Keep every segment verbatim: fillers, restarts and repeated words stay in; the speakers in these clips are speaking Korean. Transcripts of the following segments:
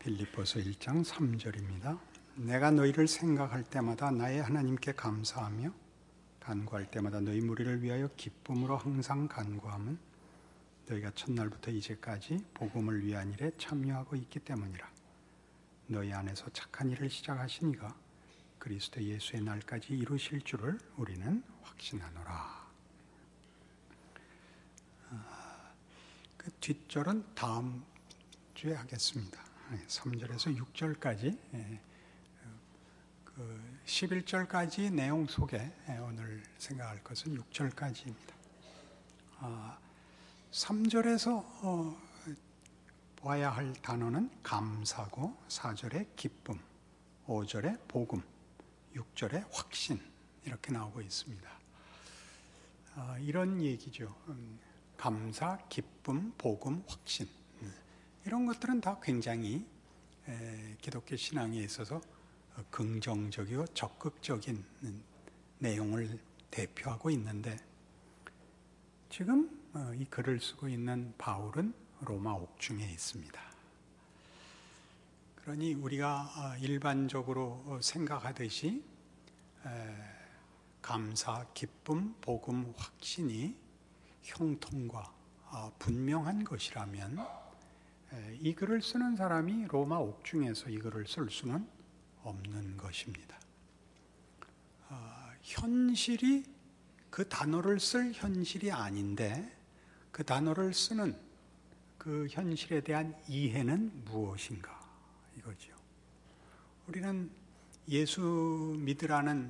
빌립보서 일 장 삼 절입니다. 내가 너희를 생각할 때마다 나의 하나님께 감사하며 간구할 때마다 너희 무리를 위하여 기쁨으로 항상 간구함은 너희가 첫날부터 이제까지 복음을 위한 일에 참여하고 있기 때문이라. 너희 안에서 착한 일을 시작하시니가 그리스도 예수의 날까지 이루실 줄을 우리는 확신하노라. 그 뒷절은 다음 주에 하겠습니다. 삼 절에서 육 절까지, 그 십일 절까지 내용 속에 오늘 생각할 것은 육 절까지입니다. 삼 절에서 보아야 할 단어는 감사고, 사 절에 기쁨, 오 절에 복음, 육 절에 확신, 이렇게 나오고 있습니다. 이런 얘기죠. 감사, 기쁨, 복음, 확신, 이런 것들은 다 굉장히 기독교 신앙에 있어서 긍정적이고 적극적인 내용을 대표하고 있는데, 지금 이 글을 쓰고 있는 바울은 로마 옥중에 있습니다. 그러니 우리가 일반적으로 생각하듯이 감사, 기쁨, 복음, 확신이 형통과 분명한 것이라면 이 글을 쓰는 사람이 로마 옥중에서 이 글을 쓸 수는 없는 것입니다. 현실이 그 단어를 쓸 현실이 아닌데 그 단어를 쓰는 그 현실에 대한 이해는 무엇인가 이거죠. 우리는 예수 믿으라는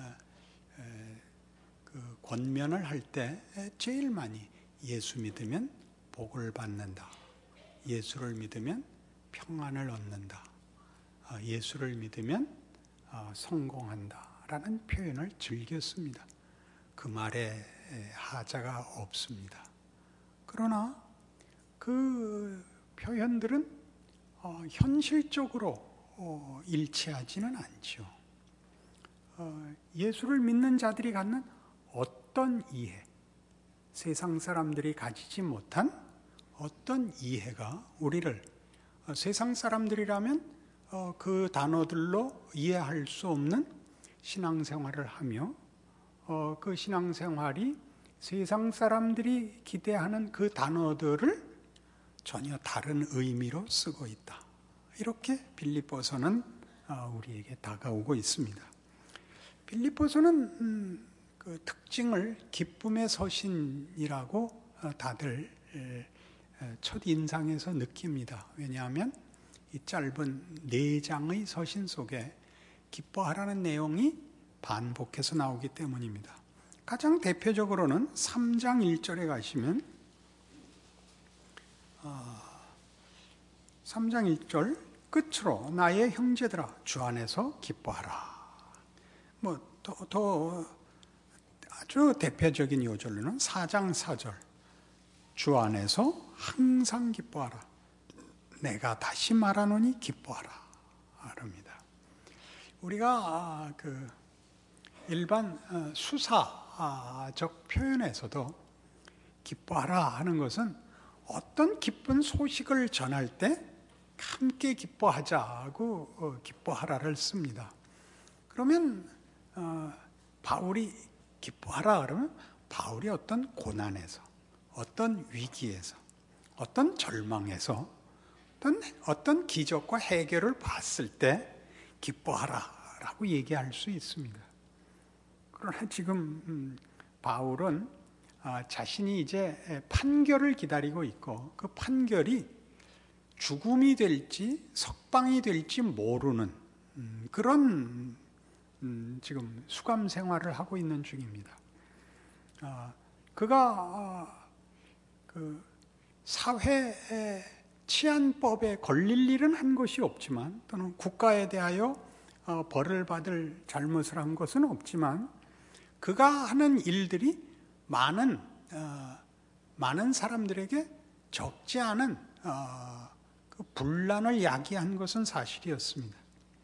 그 권면을 할 때 제일 많이 예수 믿으면 복을 받는다, 예수를 믿으면 평안을 얻는다, 예수를 믿으면 성공한다 라는 표현을 즐겨 씁니다. 그 말에 하자가 없습니다. 그러나 그 표현들은 현실적으로 일치하지는 않죠. 예수를 믿는 자들이 갖는 어떤 이해, 세상 사람들이 가지지 못한 어떤 이해가 우리를, 세상 사람들이라면 그 단어들로 이해할 수 없는 신앙생활을 하며 그 신앙생활이 세상 사람들이 기대하는 그 단어들을 전혀 다른 의미로 쓰고 있다. 이렇게 빌립보서는 우리에게 다가오고 있습니다. 빌립보서는 그 특징을 기쁨의 서신이라고 다들 첫 인상에서 느낍니다. 왜냐하면 이 짧은 네 장의 서신 속에 기뻐하라는 내용이 반복해서 나오기 때문입니다. 가장 대표적으로는 삼 장 일 절에 가시면 삼 장 일 절 끝으로 나의 형제들아 주 안에서 기뻐하라. 뭐 더, 더 아주 대표적인 요절로는 사 장 사 절 주 안에서 항상 기뻐하라. 내가 다시 말하노니 기뻐하라. 그럽니다. 우리가 그 일반 수사적 표현에서도 기뻐하라 하는 것은 어떤 기쁜 소식을 전할 때 함께 기뻐하자고 기뻐하라를 씁니다. 그러면 바울이 기뻐하라 그러면 바울이 어떤 고난에서, 어떤 위기에서, 어떤 절망에서, 어떤, 어떤 기적과 해결을 봤을 때 기뻐하라라고 얘기할 수 있습니다. 그러나 지금 바울은 자신이 이제 판결을 기다리고 있고 그 판결이 죽음이 될지 석방이 될지 모르는 그런 지금 수감 생활을 하고 있는 중입니다. 그가 그 사회 치안법에 걸릴 일은 한 것이 없지만, 또는 국가에 대하여 벌을 받을 잘못을 한 것은 없지만, 그가 하는 일들이 많은 많은 사람들에게 적지 않은 그 분란을 야기한 것은 사실이었습니다.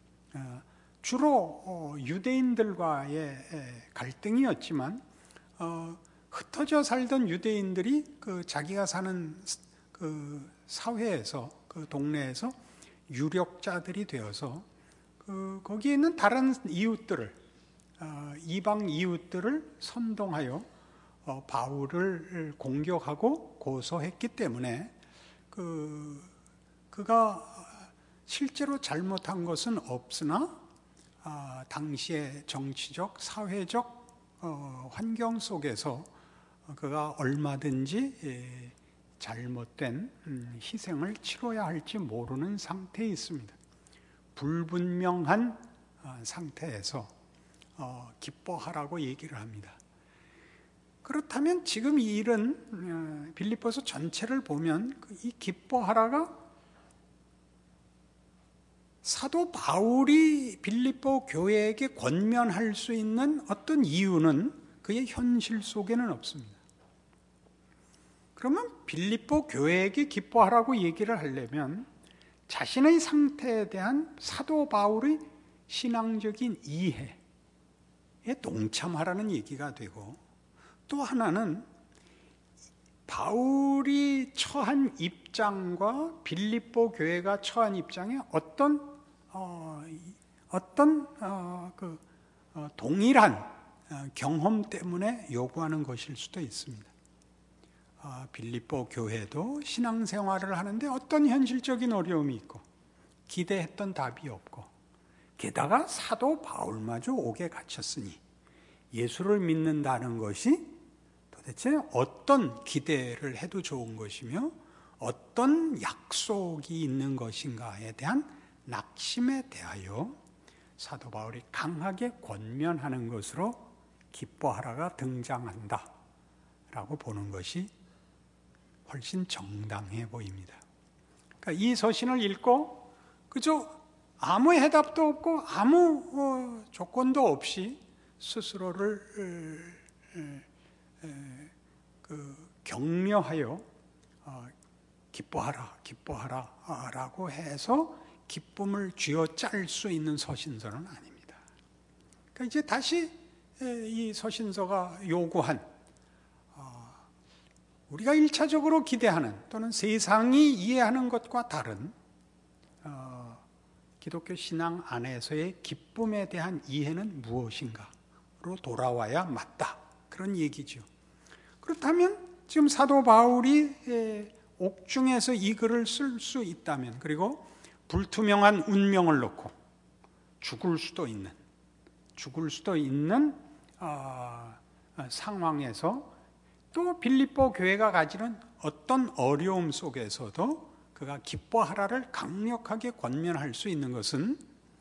주로 유대인들과의 갈등이었지만 흩어져 살던 유대인들이 그 자기가 사는 그 사회에서, 그 동네에서 유력자들이 되어서 그 거기에 있는 다른 이웃들을 어, 이방 이웃들을 선동하여 어, 바울을 공격하고 고소했기 때문에 그 그가 실제로 잘못한 것은 없으나 아, 당시의 정치적, 사회적 어, 환경 속에서 그가 얼마든지 예, 잘못된 음, 희생을 치러야 할지 모르는 상태에 있습니다. 불분명한 어, 상태에서 어, 기뻐하라고 얘기를 합니다. 그렇다면 지금 이 일은 어, 빌립보서 전체를 보면 이 기뻐하라가 사도 바울이 빌립보 교회에게 권면할 수 있는 어떤 이유는 그의 현실 속에는 없습니다. 그러면 빌립보 교회에게 기뻐하라고 얘기를 하려면 자신의 상태에 대한 사도 바울의 신앙적인 이해에 동참하라는 얘기가 되고, 또 하나는 바울이 처한 입장과 빌립보 교회가 처한 입장에 어떤 어, 어떤 어, 그 어, 동일한 어, 경험 때문에 요구하는 것일 수도 있습니다. 어, 빌립보 교회도 신앙생활을 하는데 어떤 현실적인 어려움이 있고 기대했던 답이 없고, 게다가 사도 바울마저 옥에 갇혔으니 예수를 믿는다는 것이 도대체 어떤 기대를 해도 좋은 것이며 어떤 약속이 있는 것인가에 대한 낙심에 대하여 사도 바울이 강하게 권면하는 것으로 기뻐하라가 등장한다 라고 보는 것이 훨씬 정당해 보입니다. 그러니까 이 서신을 읽고 그저 아무 해답도 없고 아무 어, 조건도 없이 스스로를 에, 에, 에, 그 격려하여 어, 기뻐하라 기뻐하라 라고 해서 기쁨을 쥐어짤 수 있는 서신서는 아닙니다. 그러니까 이제 다시 이 서신서가 요구한 어, 우리가 일차적으로 기대하는 또는 세상이 이해하는 것과 다른 어, 기독교 신앙 안에서의 기쁨에 대한 이해는 무엇인가로 돌아와야 맞다, 그런 얘기죠. 그렇다면 지금 사도 바울이 옥중에서 이 글을 쓸 수 있다면, 그리고 불투명한 운명을 놓고 죽을 수도 있는 죽을 수도 있는 어, 상황에서 또 빌립보 교회가 가지는 어떤 어려움 속에서도 그가 기뻐하라를 강력하게 권면할 수 있는 것은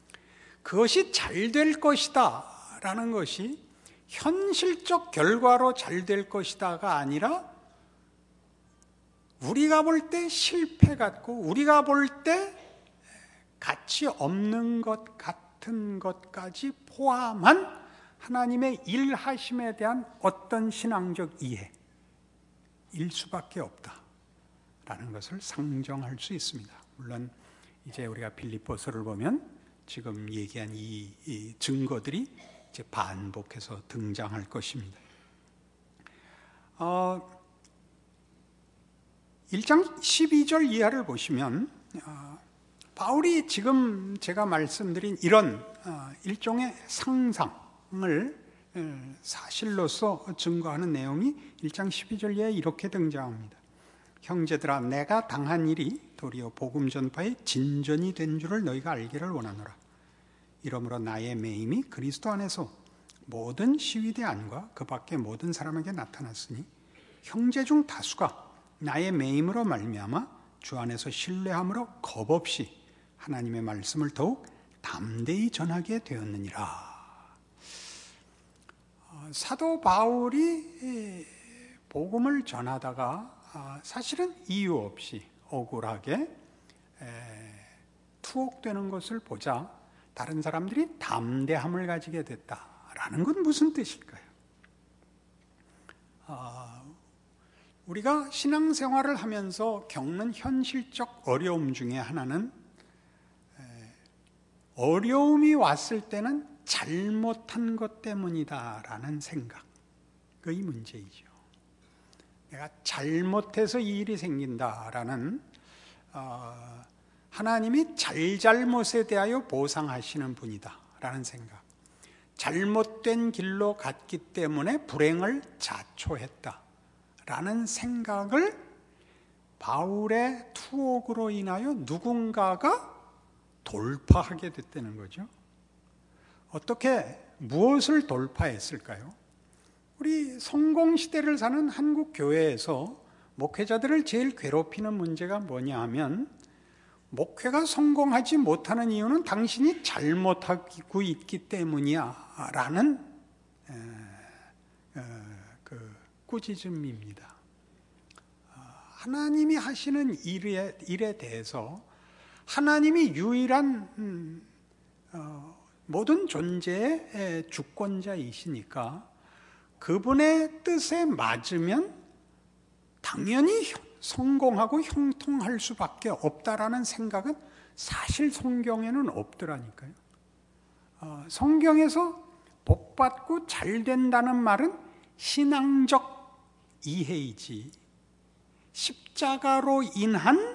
그것이 잘 될 것이다 라는 것이 현실적 결과로 잘 될 것이다가 아니라 우리가 볼 때 실패 같고 우리가 볼 때 가치 없는 것 같은 것까지 포함한 하나님의 일하심에 대한 어떤 신앙적 이해일 수밖에 없다라는 것을 상정할 수 있습니다. 물론 이제 우리가 빌립보서를 보면 지금 얘기한 이, 이 증거들이 이제 반복해서 등장할 것입니다. 어, 일 장 십이 절 이하를 보시면 어, 바울이 지금 제가 말씀드린 이런 일종의 상상을 사실로서 증거하는 내용이 일 장 십이 절 이하에 이렇게 등장합니다. 형제들아, 내가 당한 일이 도리어 복음 전파의 진전이 된 줄을 너희가 알기를 원하노라. 이러므로 나의 매임이 그리스도 안에서 모든 시위대 안과 그 밖의 모든 사람에게 나타났으니 형제 중 다수가 나의 매임으로 말미암아 주 안에서 신뢰함으로 겁없이 하나님의 말씀을 더욱 담대히 전하게 되었느니라. 사도 바울이 복음을 전하다가 사실은 이유 없이 억울하게 투옥되는 것을 보자 다른 사람들이 담대함을 가지게 됐다라는 건 무슨 뜻일까요? 우리가 신앙생활을 하면서 겪는 현실적 어려움 중에 하나는 어려움이 왔을 때는 잘못한 것 때문이다라는 생각의 문제이죠. 내가 잘못해서 이 일이 생긴다라는 어, 하나님이 잘잘못에 대하여 보상하시는 분이다 라는 생각, 잘못된 길로 갔기 때문에 불행을 자초했다 라는 생각을 바울의 투옥으로 인하여 누군가가 돌파하게 됐다는 거죠. 어떻게, 무엇을 돌파했을까요? 우리 성공시대를 사는 한국 교회에서 목회자들을 제일 괴롭히는 문제가 뭐냐 하면, 목회가 성공하지 못하는 이유는 당신이 잘못하고 있기 때문이야 라는 에, 에, 그 꾸짖음입니다. 하나님이 하시는 일에, 일에 대해서 하나님이 유일한 음, 어, 모든 존재의 주권자이시니까 그분의 뜻에 맞으면 당연히 성공하고 형통할 수밖에 없다라는 생각은 사실 성경에는 없더라니까요. 어, 성경에서 복받고 잘 된다는 말은 신앙적 이해이지, 십자가로 인한,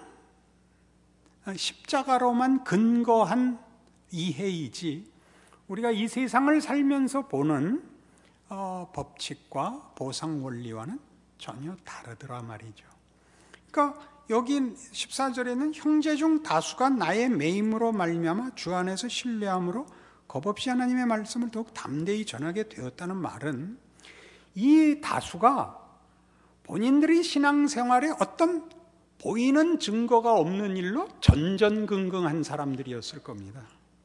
십자가로만 근거한 이해이지, 우리가 이 세상을 살면서 보는 어, 법칙과 보상 원리와는 전혀 다르더라 말이죠. 그러니까 여기 십사 절에는 형제 중 다수가 나의 매임으로 말미암아 주 안에서 신뢰함으로 겁없이 하나님의 말씀을 더욱 담대히 전하게 되었다는 말은, 이 다수가 본인들이 신앙생활에 어떤 보이는 증거가 없는 일로 전전긍긍한 사람들이었을 겁니다.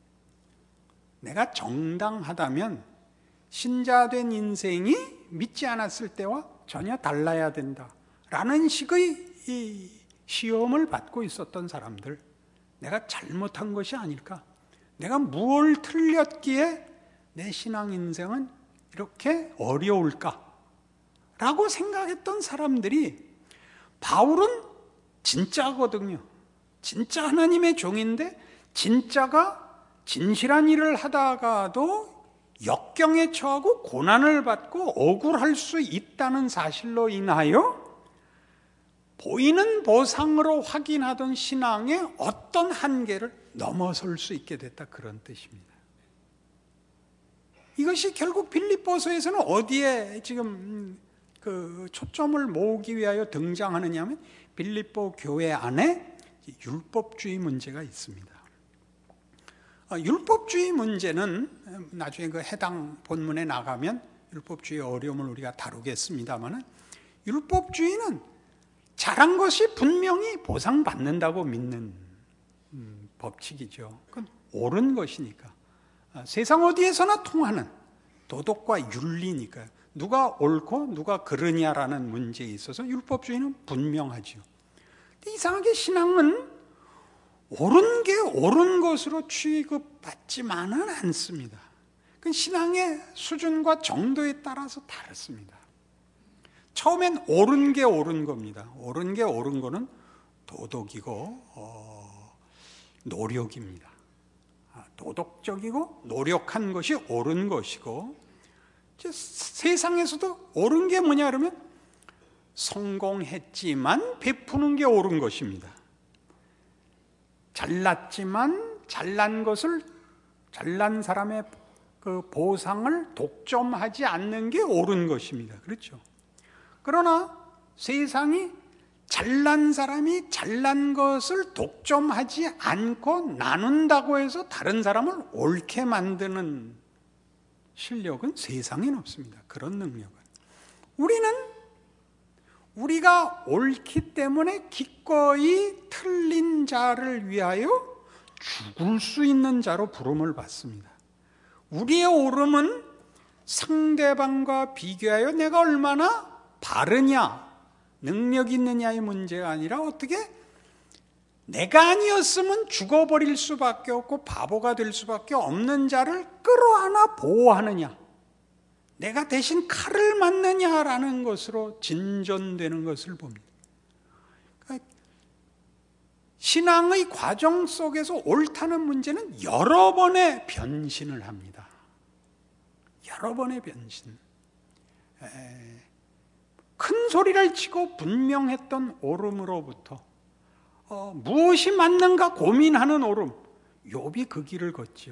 내가 정당하다면 신자된 인생이 믿지 않았을 때와 전혀 달라야 된다 라는 식의 이 시험을 받고 있었던 사람들, 내가 잘못한 것이 아닐까, 내가 무엇을 틀렸기에 내 신앙 인생은 이렇게 어려울까 라고 생각했던 사람들이, 바울은 진짜거든요. 진짜 하나님의 종인데 진짜가 진실한 일을 하다가도 역경에 처하고 고난을 받고 억울할 수 있다는 사실로 인하여 보이는 보상으로 확인하던 신앙의 어떤 한계를 넘어설 수 있게 됐다, 그런 뜻입니다. 이것이 결국 빌립보서에서는 어디에 지금 그 초점을 모으기 위하여 등장하느냐 하면, 빌립보 교회 안에 율법주의 문제가 있습니다. 율법주의 문제는 나중에 그 해당 본문에 나가면 율법주의의 어려움을 우리가 다루겠습니다만, 율법주의는 잘한 것이 분명히 보상받는다고 믿는 음, 법칙이죠. 그건 옳은 것이니까. 세상 어디에서나 통하는 도덕과 윤리니까요. 누가 옳고 누가 그르냐라는 문제에 있어서 율법주의는 분명하죠. 근데 이상하게 신앙은 옳은 게 옳은 것으로 취급받지만은 않습니다. 그 신앙의 수준과 정도에 따라서 다릅니다. 처음엔 옳은 게 옳은 겁니다. 옳은 게 옳은 거는 도덕이고 어, 노력입니다. 도덕적이고 노력한 것이 옳은 것이고, 세상에서도 옳은 게 뭐냐 그러면 성공했지만 베푸는 게 옳은 것입니다. 잘났지만 잘난 것을, 잘난 사람의 그 보상을 독점하지 않는 게 옳은 것입니다. 그렇죠? 그러나 세상이 잘난 사람이 잘난 것을 독점하지 않고 나눈다고 해서 다른 사람을 옳게 만드는 실력은 세상엔 없습니다. 그런 능력은. 우리는 우리가 옳기 때문에 기꺼이 틀린 자를 위하여 죽을 수 있는 자로 부름을 받습니다. 우리의 옳음은 상대방과 비교하여 내가 얼마나 바르냐, 능력 있느냐의 문제가 아니라, 어떻게 내가 아니었으면 죽어버릴 수밖에 없고 바보가 될 수밖에 없는 자를 끌어안아 보호하느냐, 내가 대신 칼을 맞느냐라는 것으로 진전되는 것을 봅니다. 그러니까 신앙의 과정 속에서 옳다는 문제는 여러 번의 변신을 합니다. 여러 번의 변신. 에, 큰 소리를 치고 분명했던 옳음으로부터 어, 무엇이 맞는가 고민하는 오름. 욥이 그 길을 걷지요.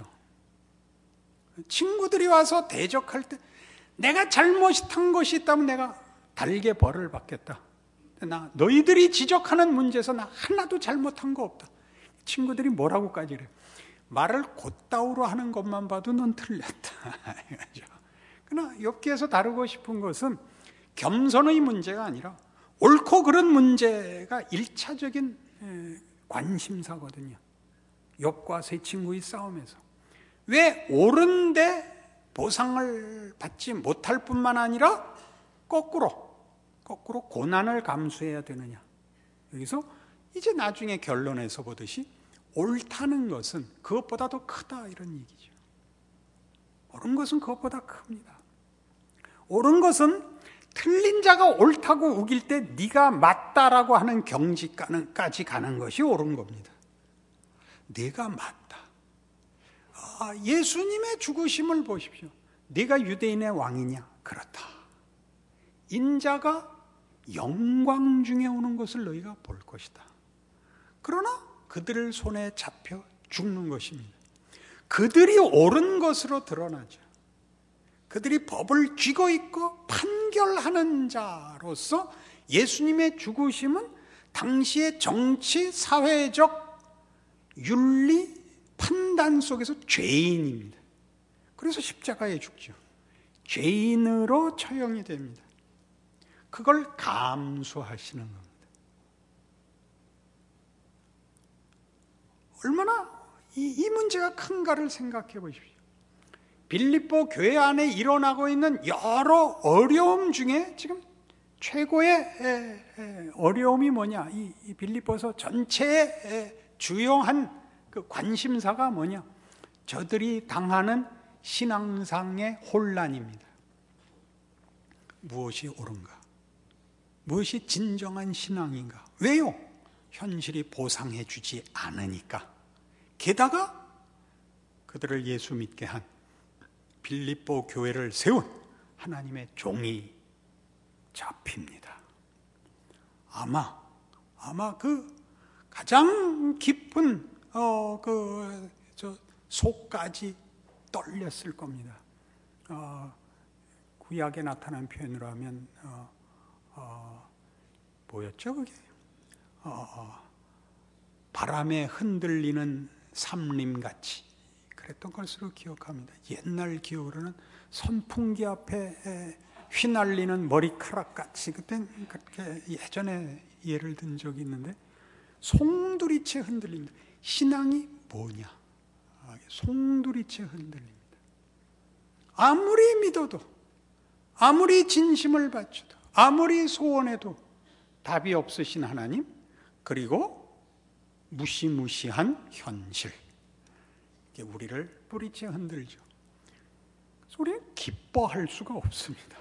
친구들이 와서 대적할 때 내가 잘못한 것이 있다면 내가 달게 벌을 받겠다. 나 너희들이 지적하는 문제에서 나 하나도 잘못한 거 없다. 친구들이 뭐라고까지 그래. 말을 곧다우로 하는 것만 봐도 넌 틀렸다. 그러나 욥기에서 다루고 싶은 것은 겸손의 문제가 아니라 옳고 그른 문제가 일차적인 관심사거든요. 욥과 세 친구의 싸움에서 왜 옳은데 보상을 받지 못할 뿐만 아니라 거꾸로 거꾸로 고난을 감수해야 되느냐. 여기서 이제 나중에 결론에서 보듯이 옳다는 것은 그것보다 더 크다 이런 얘기죠. 옳은 것은 그것보다 큽니다. 옳은 것은 틀린 자가 옳다고 우길 때 네가 맞다라고 하는 경지까지 가는 것이 옳은 겁니다. 네가 맞다. 아, 예수님의 죽으심을 보십시오. 네가 유대인의 왕이냐? 그렇다. 인자가 영광 중에 오는 것을 너희가 볼 것이다. 그러나 그들을 손에 잡혀 죽는 것입니다. 그들이 옳은 것으로 드러나죠. 그들이 법을 쥐고 있고 판결하는 자로서 예수님의 죽으심은 당시의 정치, 사회적 윤리, 판단 속에서 죄인입니다. 그래서 십자가에 죽죠. 죄인으로 처형이 됩니다. 그걸 감수하시는 겁니다. 얼마나 이, 이 문제가 큰가를 생각해 보십시오. 빌립보 교회 안에 일어나고 있는 여러 어려움 중에 지금 최고의 에, 에, 어려움이 뭐냐? 이, 이 빌립보서 전체의 에, 주요한 그 관심사가 뭐냐? 저들이 당하는 신앙상의 혼란입니다. 무엇이 옳은가? 무엇이 진정한 신앙인가? 왜요? 현실이 보상해 주지 않으니까. 게다가 그들을 예수 믿게 한 빌립보 교회를 세운 하나님의 종이 잡힙니다. 아마 아마 그 가장 깊은 어 그 저 속까지 떨렸을 겁니다. 어, 구약에 나타난 표현으로 하면 어, 어, 뭐였죠 그게? 어, 어, 바람에 흔들리는 삼림같이 그랬던 것으로 기억합니다. 옛날 기억으로는 선풍기 앞에 휘날리는 머리카락같이, 그땐 그렇게 예전에 예를 든 적이 있는데, 송두리째 흔들립니다. 신앙이 뭐냐? 송두리째 흔들립니다. 아무리 믿어도, 아무리 진심을 바쳐도, 아무리 소원해도 답이 없으신 하나님, 그리고 무시무시한 현실, 이게 우리를 뿌리째 흔들죠. 그래서 우리는 기뻐할 수가 없습니다.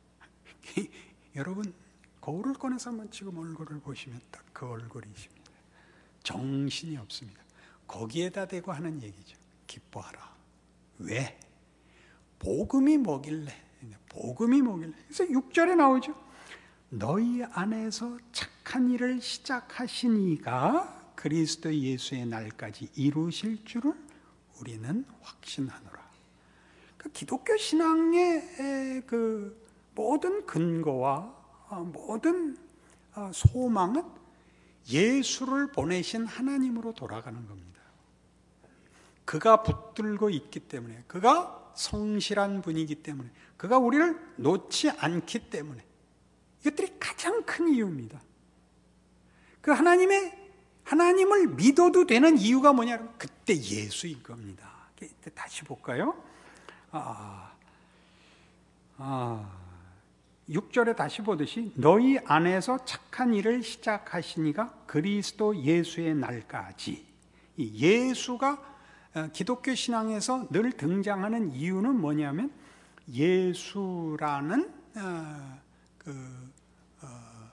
여러분 거울을 꺼내서 한번 지금 얼굴을 보시면 딱 그 얼굴이십니다. 정신이 없습니다. 거기에다 대고 하는 얘기죠. 기뻐하라. 왜? 복음이 뭐길래? 복음이 뭐길래? 그래서 육 절에 나오죠. 너희 안에서 착한 일을 시작하신 이가 그리스도 예수의 날까지 이루실 줄을 우리는 확신하노라. 그 기독교 신앙의 그 모든 근거와 모든 소망은 예수를 보내신 하나님으로 돌아가는 겁니다. 그가 붙들고 있기 때문에, 그가 성실한 분이기 때문에, 그가 우리를 놓지 않기 때문에, 이것들이 가장 큰 이유입니다. 그 하나님의, 하나님을 믿어도 되는 이유가 뭐냐면 그때 예수인 겁니다. 다시 볼까요? 아, 아, 육 절에 다시 보듯이 너희 안에서 착한 일을 시작하시니가 그리스도 예수의 날까지. 이 예수가 기독교 신앙에서 늘 등장하는 이유는 뭐냐면 예수라는 어, 그 어,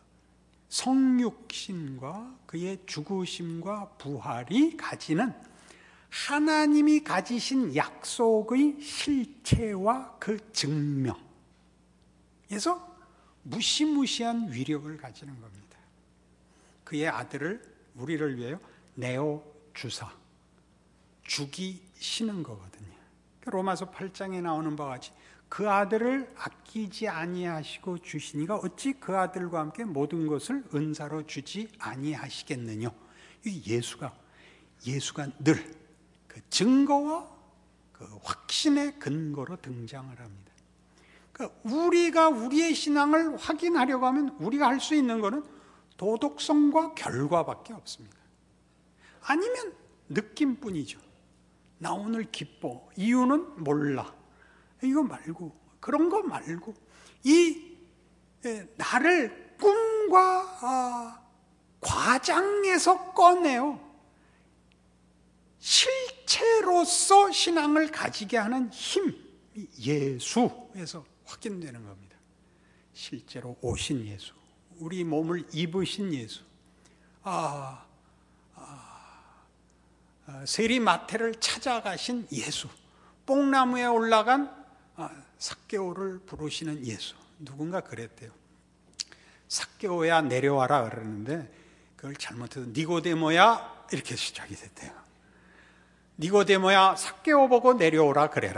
성육신과 그의 죽으심과 부활이 가지는 하나님이 가지신 약속의 실체와 그 증명, 그래서 무시무시한 위력을 가지는 겁니다. 그의 아들을 우리를 위하여 내어 주사 죽이시는 거거든요. 로마서 팔 장에 나오는 바와 같이 그 아들을 아끼지 아니하시고 주시니가 어찌 그 아들과 함께 모든 것을 은사로 주지 아니하시겠느냐. 이 예수가 예수가 늘 그 증거와 그 확신의 근거로 등장을 합니다. 그러니까 우리가 우리의 신앙을 확인하려고 하면 우리가 할 수 있는 것은 도덕성과 결과밖에 없습니다. 아니면 느낌뿐이죠. 나 오늘 기뻐. 이유는 몰라. 이거 말고, 그런 거 말고, 이 나를 꿈과 아, 과장에서 꺼내요. 실체로서 신앙을 가지게 하는 힘, 예수에서 확인되는 겁니다. 실제로 오신 예수, 우리 몸을 입으신 예수, 아, 아, 세리마태를 찾아가신 예수, 뽕나무에 올라간 아, 삭개오를 부르시는 예수. 누군가 그랬대요. 삭개오야 내려와라 그러는데 그걸 잘못해서 니고데모야 이렇게 시작이 됐대요. 니고데모야 삭개오 보고 내려오라 그래라.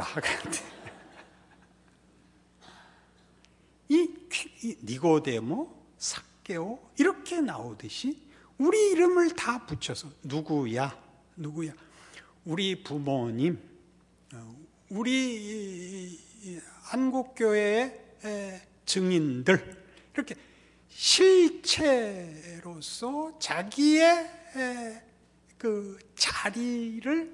이, 이 니고데모, 삭개오 이렇게 나오듯이 우리 이름을 다 붙여서 누구야, 누구야, 우리 부모님, 우리 한국교회의 증인들 이렇게 실체로서 자기의 그 자리를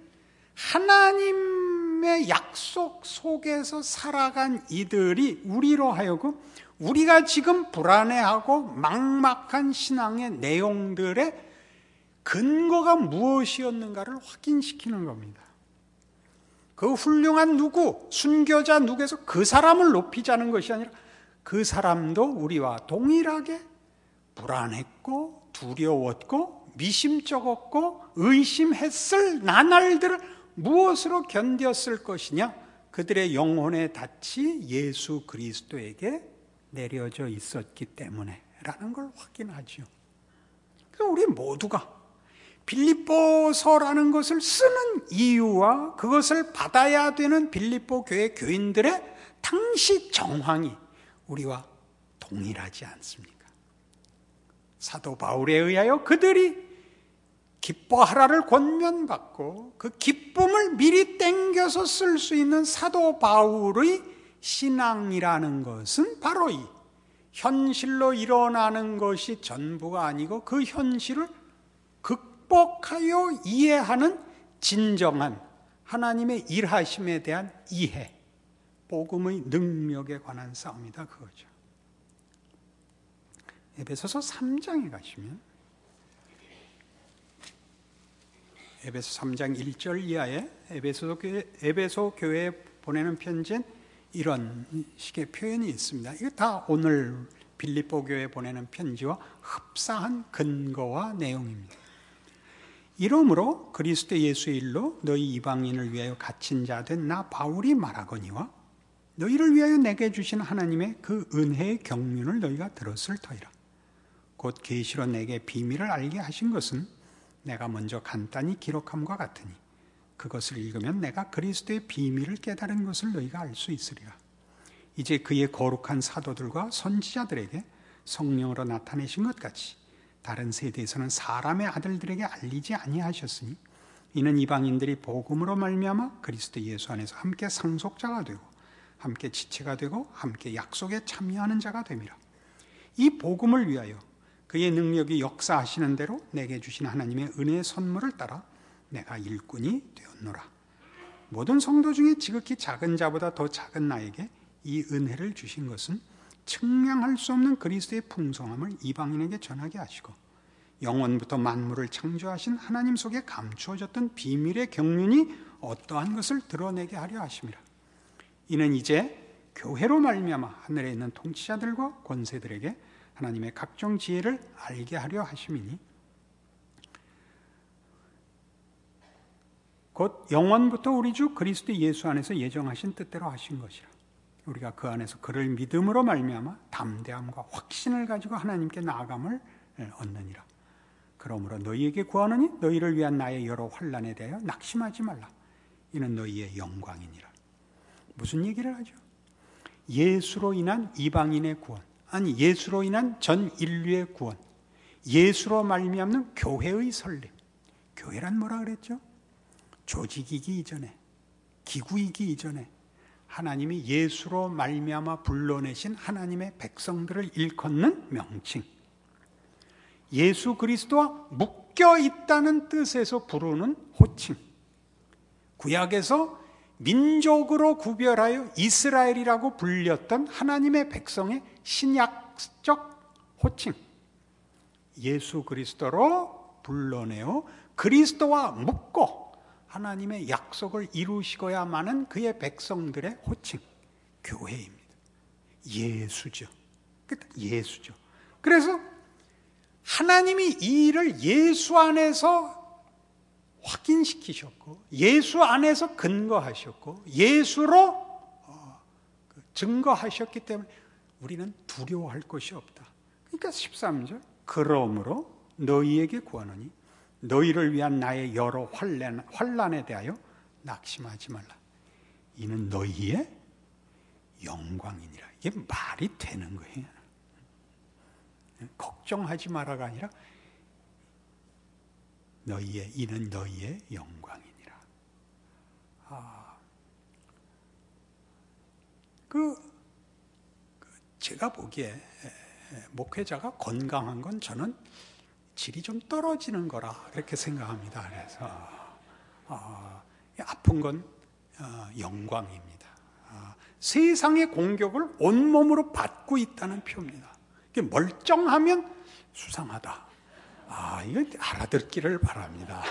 하나님의 약속 속에서 살아간 이들이 우리로 하여금 우리가 지금 불안해하고 막막한 신앙의 내용들의 근거가 무엇이었는가를 확인시키는 겁니다. 그 훌륭한 누구, 순교자 누구에서 그 사람을 높이자는 것이 아니라 그 사람도 우리와 동일하게 불안했고 두려웠고 미심쩍었고 의심했을 나날들을 무엇으로 견뎠을 것이냐? 그들의 영혼의 닻이 예수 그리스도에게 내려져 있었기 때문에 라는 걸 확인하죠. 그래서 우리 모두가 빌립보서라는 것을 쓰는 이유와 그것을 받아야 되는 빌립보 교회 교인들의 당시 정황이 우리와 동일하지 않습니까? 사도 바울에 의하여 그들이 기뻐하라를 권면받고 그 기쁨을 미리 땡겨서 쓸 수 있는 사도 바울의 신앙이라는 것은 바로 이 현실로 일어나는 것이 전부가 아니고 그 현실을 극복하여 이해하는 진정한 하나님의 일하심에 대한 이해, 복음의 능력에 관한 싸움이다 그거죠. 에베소서 삼 장에 가시면 에베소 삼 장 일 절 이하에 에베소 교회, 에베소 교회에 보내는 편지엔 이런 식의 표현이 있습니다. 이거 다 오늘 빌립보 교회에 보내는 편지와 흡사한 근거와 내용입니다. 이러므로 그리스도 예수의 일로 너희 이방인을 위하여 갇힌 자 된 나 바울이 말하거니와 너희를 위하여 내게 주신 하나님의 그 은혜의 경륜을 너희가 들었을 터이라. 곧 계시로 내게 비밀을 알게 하신 것은 내가 먼저 간단히 기록함과 같으니 그것을 읽으면 내가 그리스도의 비밀을 깨달은 것을 너희가 알 수 있으리라. 이제 그의 거룩한 사도들과 선지자들에게 성령으로 나타내신 것 같이 다른 세대에서는 사람의 아들들에게 알리지 아니하셨으니 이는 이방인들이 복음으로 말미암아 그리스도 예수 안에서 함께 상속자가 되고 함께 지체가 되고 함께 약속에 참여하는 자가 됨이라. 이 복음을 위하여 그의 능력이 역사하시는 대로 내게 주신 하나님의 은혜의 선물을 따라 내가 일꾼이 되었노라. 모든 성도 중에 지극히 작은 자보다 더 작은 나에게 이 은혜를 주신 것은 측량할 수 없는 그리스도의 풍성함을 이방인에게 전하게 하시고 영원부터 만물을 창조하신 하나님 속에 감추어졌던 비밀의 경륜이 어떠한 것을 드러내게 하려 하심이라. 이는 이제 교회로 말미암아 하늘에 있는 통치자들과 권세들에게 하나님의 각종 지혜를 알게 하려 하심이니 곧 영원부터 우리 주 그리스도 예수 안에서 예정하신 뜻대로 하신 것이라. 우리가 그 안에서 그를 믿음으로 말미암아 담대함과 확신을 가지고 하나님께 나아감을 얻느니라. 그러므로 너희에게 구하노니 너희를 위한 나의 여러 환난에 대하여 낙심하지 말라. 이는 너희의 영광이니라. 무슨 얘기를 하죠? 예수로 인한 이방인의 구원, 아니 예수로 인한 전 인류의 구원, 예수로 말미암는 교회의 설립. 교회란 뭐라 그랬죠? 조직이기 이전에, 기구이기 이전에 하나님이 예수로 말미암아 불러내신 하나님의 백성들을 일컫는 명칭, 예수 그리스도와 묶여 있다는 뜻에서 부르는 호칭, 구약에서 민족으로 구별하여 이스라엘이라고 불렸던 하나님의 백성의 신약적 호칭, 예수 그리스도로 불러내어 그리스도와 묶고 하나님의 약속을 이루시고야만은 그의 백성들의 호칭, 교회입니다. 예수죠. 예수죠. 그래서 하나님이 이 일을 예수 안에서 확인시키셨고, 예수 안에서 근거하셨고, 예수로 증거하셨기 때문에 우리는 두려워할 것이 없다. 그러니까 십삼 절, 그러므로 너희에게 구하노니 너희를 위한 나의 여러 환난, 환난에 대하여 낙심하지 말라. 이는 너희의 영광이니라. 이게 말이 되는 거예요. 걱정하지 마라가 아니라 너희의, 이는 너희의 영광이니라. 아, 그, 그 제가 보기에 목회자가 건강한 건 저는 질이 좀 떨어지는 거라 그렇게 생각합니다. 그래서 어, 아픈 건 어, 영광입니다. 어, 세상의 공격을 온몸으로 받고 있다는 표입니다. 멀쩡하면 수상하다. 아, 이거 알아듣기를 바랍니다.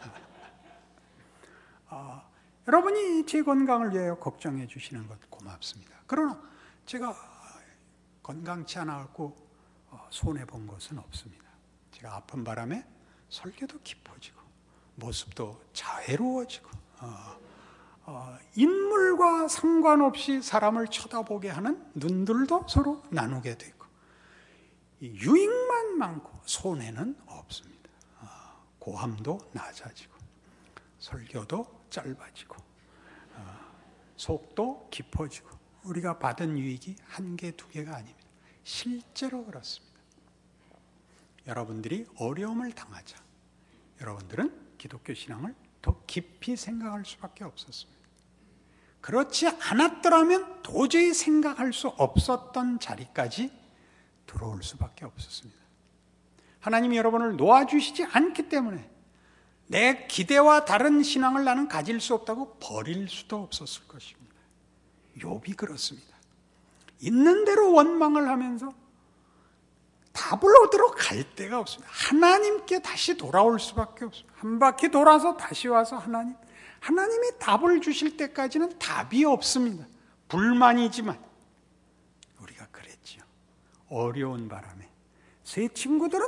어, 여러분이 제 건강을 위하여 걱정해 주시는 것 고맙습니다. 그러나 제가 건강치 않아갖고 손해본 것은 없습니다. 제가 아픈 바람에 설교도 깊어지고 모습도 자애로워지고 어, 어, 인물과 상관없이 사람을 쳐다보게 하는 눈들도 서로 나누게 되고 유익만 많고 손해는 없습니다. 어, 고함도 낮아지고 설교도 짧아지고 어, 속도 깊어지고 우리가 받은 유익이 한 개, 두 개가 아닙니다. 실제로 그렇습니다. 여러분들이 어려움을 당하자 여러분들은 기독교 신앙을 더 깊이 생각할 수밖에 없었습니다. 그렇지 않았더라면 도저히 생각할 수 없었던 자리까지 들어올 수밖에 없었습니다. 하나님이 여러분을 놓아주시지 않기 때문에 내 기대와 다른 신앙을 나는 가질 수 없다고 버릴 수도 없었을 것입니다. 욥이 그렇습니다. 있는 대로 원망을 하면서 답을 얻으러 갈 데가 없습니다. 하나님께 다시 돌아올 수밖에 없습니다. 한 바퀴 돌아서 다시 와서 하나님, 하나님이 답을 주실 때까지는 답이 없습니다. 불만이지만 우리가 그랬지요. 어려운 바람에 세 친구들은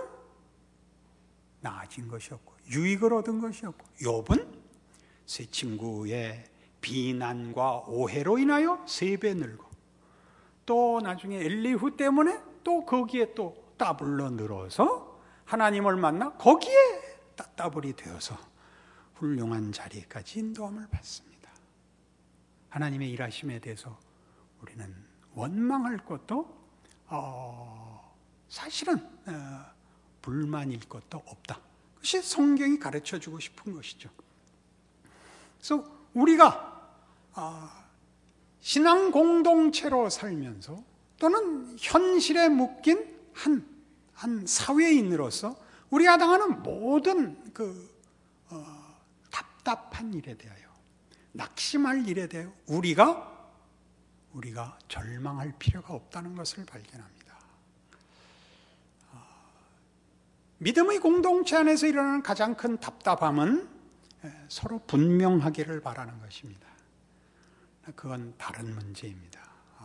나아진 것이 없고 유익을 얻은 것이 없고 욥은 세 친구의 비난과 오해로 인하여 세 배 늘고 또 나중에 엘리후 때문에 또 거기에 또 따블로 늘어서 하나님을 만나 거기에 따따블이 되어서 훌륭한 자리까지 인도함을 받습니다. 하나님의 일하심에 대해서 우리는 원망할 것도 어, 사실은 어, 불만일 것도 없다. 그것이 성경이 가르쳐주고 싶은 것이죠. 그래서 우리가 어, 신앙 공동체로 살면서 또는 현실에 묶인 한, 한 사회인으로서 우리가 당하는 모든 그 어, 답답한 일에 대하여 낙심할 일에 대하여 우리가 우리가 절망할 필요가 없다는 것을 발견합니다. 어, 믿음의 공동체 안에서 일어나는 가장 큰 답답함은 서로 분명하기를 바라는 것입니다. 그건 다른 문제입니다.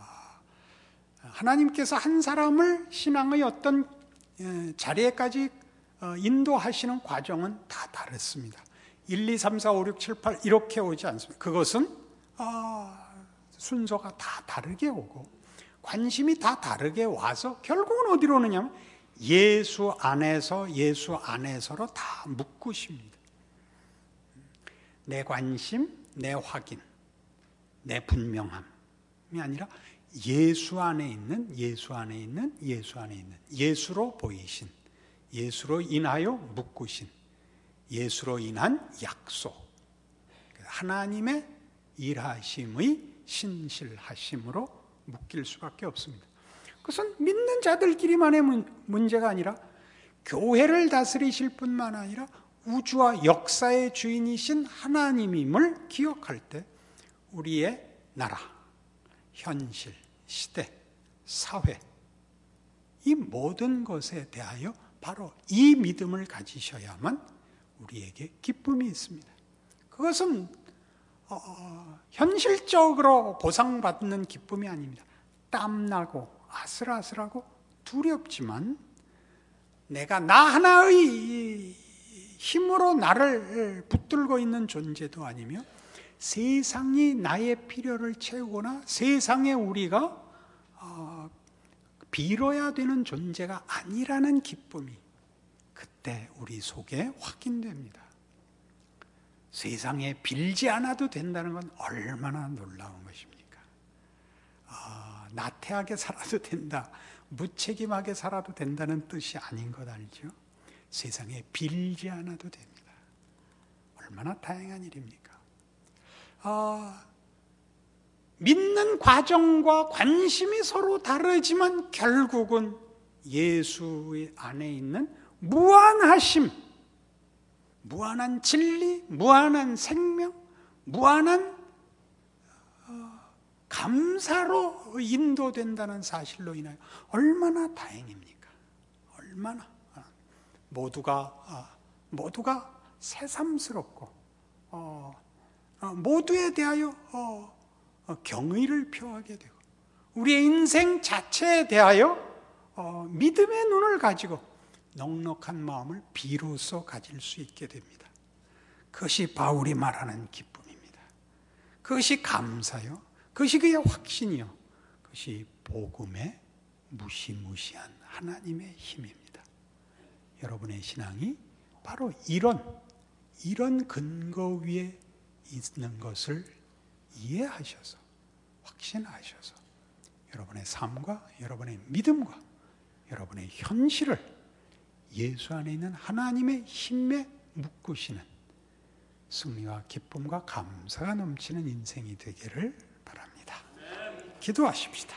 하나님께서 한 사람을 신앙의 어떤 자리에까지 인도하시는 과정은 다 다릅니다. 일, 이, 삼, 사, 오, 육, 칠, 팔 이렇게 오지 않습니다. 그것은 순서가 다 다르게 오고 관심이 다 다르게 와서 결국은 어디로 오느냐면 예수 안에서 예수 안에서로 다 묶으십니다. 내 관심, 내 확인, 내 분명함이 아니라 예수 안에 있는 예수 안에 있는 예수 안에 있는 예수로 보이신, 예수로 인하여 묶으신, 예수로 인한 약속, 하나님의 일하심의 신실하심으로 묶일 수밖에 없습니다. 그것은 믿는 자들끼리만의 문제가 아니라 교회를 다스리실 뿐만 아니라 우주와 역사의 주인이신 하나님임을 기억할 때 우리의 나라, 현실, 시대, 사회, 이 모든 것에 대하여 바로 이 믿음을 가지셔야만 우리에게 기쁨이 있습니다. 그것은 어, 현실적으로 보상받는 기쁨이 아닙니다. 땀나고 아슬아슬하고 두렵지만 내가 나 하나의 힘으로 나를 붙들고 있는 존재도 아니며 세상이 나의 필요를 채우거나 세상에 우리가 어, 빌어야 되는 존재가 아니라는 기쁨이 그때 우리 속에 확인됩니다. 세상에 빌지 않아도 된다는 건 얼마나 놀라운 것입니까? 아, 나태하게 살아도 된다, 무책임하게 살아도 된다는 뜻이 아닌 것 알죠? 세상에 빌지 않아도 됩니다. 얼마나 다행한 일입니까? 아, 믿는 과정과 관심이 서로 다르지만 결국은 예수 안에 있는 무한하심, 무한한 진리, 무한한 생명, 무한한 어, 감사로 인도된다는 사실로 인하여 얼마나 다행입니까? 얼마나 모두가 아, 모두가 새삼스럽고 어, 어, 모두에 대하여 어, 어, 경의를 표하게 되고 우리의 인생 자체에 대하여 어, 믿음의 눈을 가지고 넉넉한 마음을 비로소 가질 수 있게 됩니다. 그것이 바울이 말하는 기쁨입니다. 그것이 감사요, 그것이 그의 확신이요, 그것이 복음의 무시무시한 하나님의 힘입니다. 여러분의 신앙이 바로 이런 이런 근거 위에 있는 것을 이해하셔서 확신하셔서 여러분의 삶과 여러분의 믿음과 여러분의 현실을 예수 안에 있는 하나님의 힘에 묶으시는 승리와 기쁨과 감사가 넘치는 인생이 되기를 바랍니다. 기도하십시다.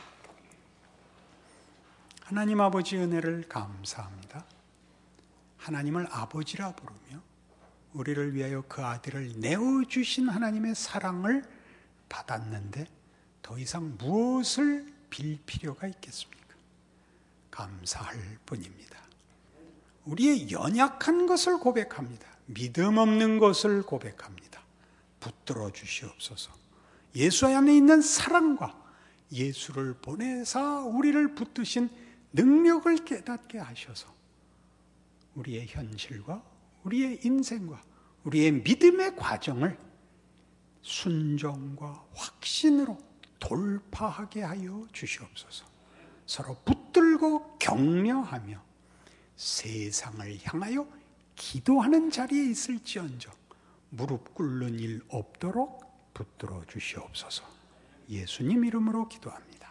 하나님 아버지 은혜를 감사합니다. 하나님을 아버지라 부르며 우리를 위하여 그 아들을 내어주신 하나님의 사랑을 받았는데 더 이상 무엇을 빌 필요가 있겠습니까? 감사할 뿐입니다. 우리의 연약한 것을 고백합니다. 믿음 없는 것을 고백합니다. 붙들어 주시옵소서. 예수 안에 있는 사랑과 예수를 보내사 우리를 붙드신 능력을 깨닫게 하셔서 우리의 현실과 우리의 인생과 우리의 믿음의 과정을 순종과 확신으로 돌파하게 하여 주시옵소서. 서로 붙들고 격려하며 세상을 향하여 기도하는 자리에 있을지언정 무릎 꿇는 일 없도록 붙들어 주시옵소서. 예수님 이름으로 기도합니다.